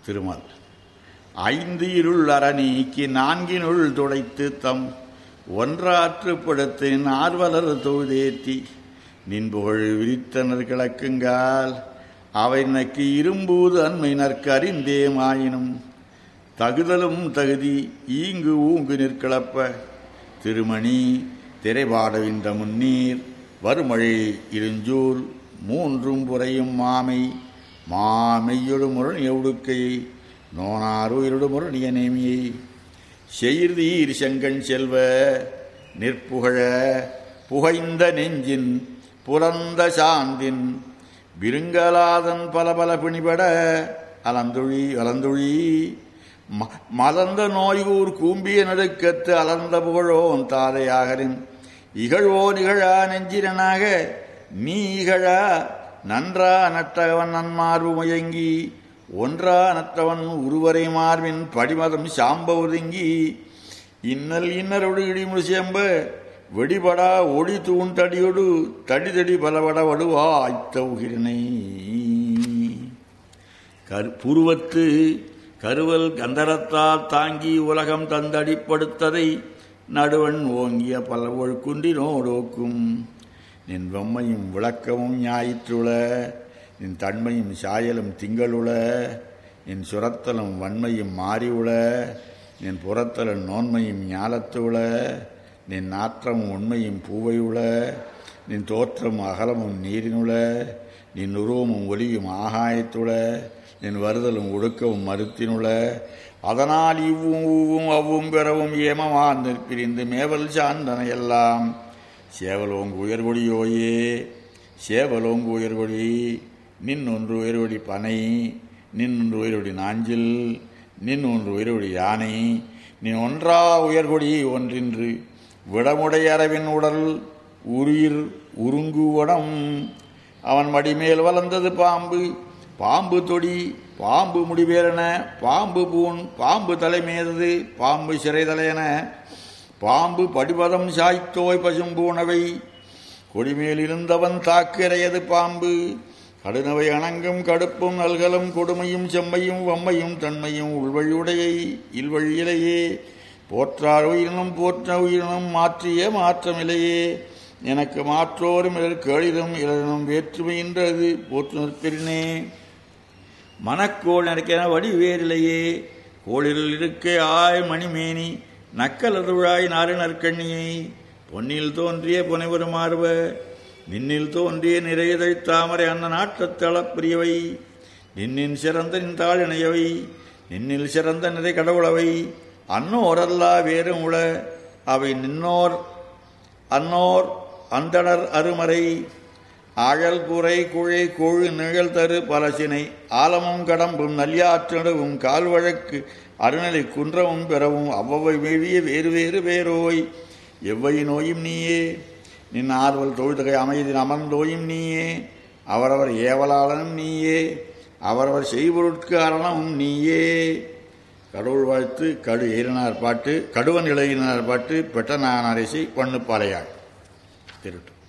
திருமால். 5 இருள் அரணீக்கி 4 துடைத்து தம் ஒன்றாற்றுப்படுத்து ஆர்வலர் தொழுதேத்தி நின்புகழ் விரித்தனர் கிழக்குங்கால் அவை நக்கு இரும்பூது அண்மை நற்கு அறிந்தேமாயினும் தகுதலும் தகுதி ஈங்கு ஊங்கு நிற்கிளப்ப திருமணி திரைபாடவின்ற முன்னீர் வருமழை இருஞ்சூல் 3 புறையும் மாமெய்யொடு முரண் எவுடுக்கையை நோனார் உயிரொடு முரணிய நேமியை செய்தீர் செங்கண் செல்வ நிற்புகழ புகைந்த நெஞ்சின் புலந்த சாந்தின் விருங்கலாதன் பல பிணிபட அலந்துழி மலர்ந்த நோய்கூர் கூம்பிய நடுக்கத்து அலர்ந்த புகழோன் தாதையாகரின் இகழ்வோ நிகழா நெஞ்சிரனாக நீ இகழா நன்றா நட்டவன் நன்மார்பு முயங்கி ஒன்றா நற்றவன் உருவரை மார்பின் படிமதம் சாம்ப ஒதுங்கி இன்னரொடு இடிமுடி சேம்ப வெடிபடா ஒளி தூண் தடியொடு தடி பலவட வடுவாய்த்த உகிரினை புருவத்து கருவல் கந்தரத்தால் தாங்கி உலகம் தந்தடிப்படுத்ததை நடுவன் ஓங்கிய பலவொழு குன்றினோடோக்கும் நின் வெம்மையும் விளக்கமும் ஞாயிற்றுள நின் தன்மையும் சாயலும் திங்களுள நின் சுரத்தலும் வன்மையும் மாறியுள நின் புறத்தலும் நோன்மையும் ஞாலத்துள நின் நாற்றமும் உண்மையும் பூவையுள நின் தோற்றமும் அகலமும் நீரினுள நின் உருவமும் ஒளியும் ஆகாயத்துள நின் வருதலும் ஒடுக்கவும் மறுத்தினுள அதனால் இவ்வும் அவ்வும் பெறவும் ஏமமான் பிரிந்து மேவல் சார்ந்தன எல்லாம் சேவலோங்கு உயர்கொடியோயே சேவலோங்கு உயர்கொடி நின் ஒன்று உயர்வொடி பனை நின் ஒன்று உயர்வொடி நாஞ்சில் நின் ஒன்று உயர்வொடி யானை நின் ஒன்றா உயர்கொடி ஒன்றின்று விடமுடைய அரவின் உடல் உயிர் உருங்குவடம் அவன் மடிமேல் வளர்ந்தது பாம்பு தொடி பாம்பு முடிவேறென பாம்பு பூண் பாம்பு தலைமேதது பாம்பு சிறை தலையென பாம்பு படிபதம் சாய்த்தோய் பசும்பூனவை கொடிமேல் இருந்தவன் தாக்கிறையது பாம்பு கடுனவை அணங்கும் கடுப்பும் நல்கலும் கொடுமையும் செம்மையும் வம்மையும் தன்மையும் உள்வழியுடையை இல்வழியிலேயே போற்றார் உயிரினும் போற்ற உயிரினும் மாற்றிய மாற்றமில்லையே எனக்கு மாற்றோரும் இலர் கேளிரும் இலனும் வேற்றுமையின்றது போற்று நிற்பிரினே மனக்கோள் நடக்கென வடிவேறிலையே கோளில் இருக்க மணிமேனி நக்கலதுழாய் நாறு நற்கண்ணியை பொன்னில் தோன்றிய புனைவரு மார்ப நின்னில் தோன்றிய நிறையதை தாமரை அன்ன நாட்டத்தளப்பிரியவை நின்னின் சிறந்த நின்றாள் இணையவை நின்னில் சிறந்த நிறை கடவுளவை அன்னோரல்லா வேறும் உள அவை நின்னோர் அன்னோர் அந்தணர் அருமறை ஆழல் குறை குழை கொழு நிழல் தரு பலசினை ஆலமும் கடம்பும் நல்யாற்றடவும் கால்வழக்கு அருணலை குன்றமும் பெறவும் அவ்வவை மேவிய வேறு வேரோய் எவ்வை நோயும் நீயே நின் ஆர்வல் தொழுதகை அமைதின் அமர்ந்தோயும் நீயே அவரவர் ஏவலாளனும் நீயே அவரவர் செய்பொருட்கு அரணமும் நீயே. கடவுள் வாழ்த்து கடு ஏறினார் பாட்டு கடுவன் இளையினார் பாட்டு பெட்ட நானரசி பண்ணு பாலையாள் திருட்டு.